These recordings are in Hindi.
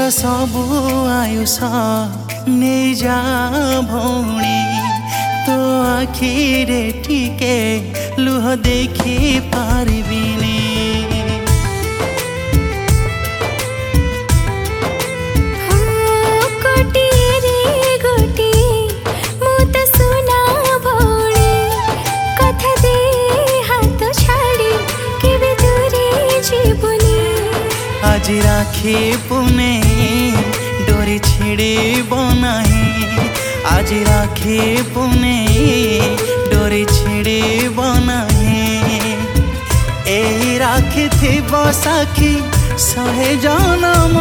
सबु आयुष नहीं जा भौणी तो आखिरे टिके लुह देखी पारिबिनी। आज राखी पुने डोरी छिड़ी बनाही, आज राखी पुने डोरी छिड़ी बनाही। ए राखी थी साखी सहे जनम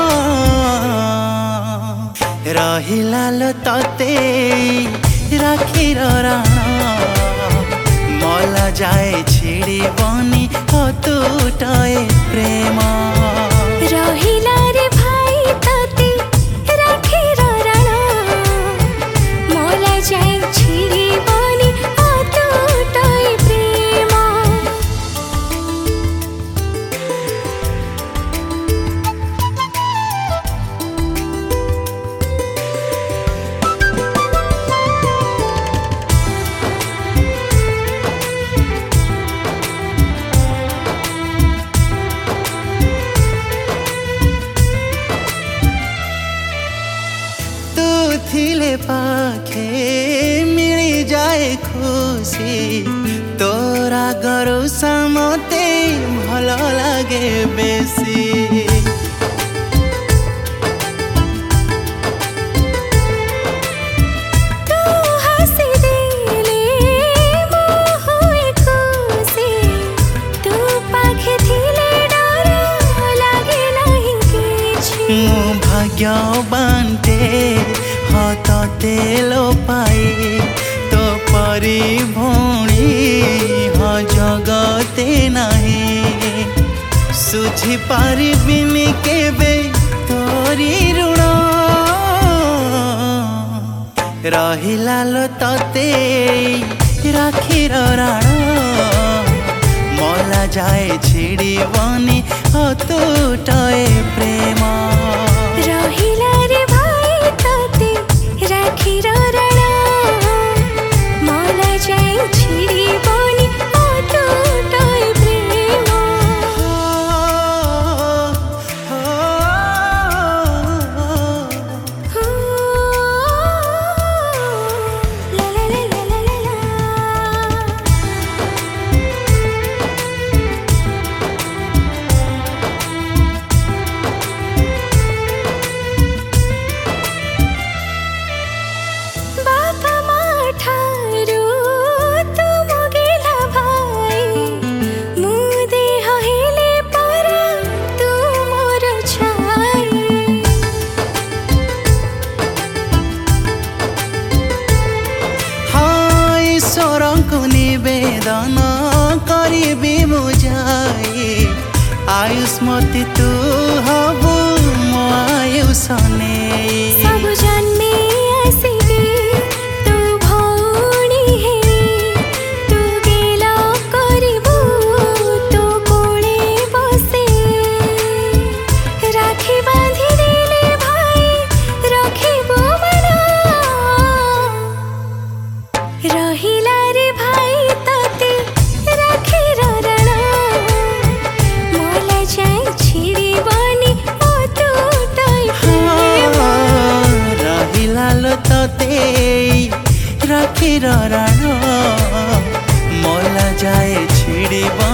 रहिला लो तते राखी राण मला जाए छिड़ी बनी अतुटाए प्रेम। रहिला रे भाई तते राखी राण मला जाए छिड़ी बनी अतुटाए प्रेम। थिले पाखे मिली जाए खुशी तोरा गरु समते भल लागे बेसी। तू हसी देले मो होए खुशी तू पाखे थिले डर लागे नहीं किछि। मो भाग्यवान तते लो पाई तो परी भौणी जगते नहीं सुझी पारिबिनी केबे तोरी ऋण। रहिला लो तते राखी राण मला जाए छिड़ी बनी अतुटाए प्रेम। रहिला रे भाई तते राखी राण मला जाए छिड़ी बनी अतुटाए प्रेम। ला ला ला ला ला ला। बापा माँ ठारू तू मगेला भाई मु देह हेले पर तू मोर छाई। हाँ ईश्वर को निवेदन करी मुझाई आयुष्मती तू हबु मो आयुष नहीं। सब जन्मे आसिबे तू भौणी हे तू गेला करिबू तू कोले बसे। राखी बांधी देले भाई रखिबू मन रहिला रे भाई तते राखी राण मला जाए छिड़ी बनी अतुटाए प्रेम। रहिला लो तते राखी राण मला जाए छिड़ी बनी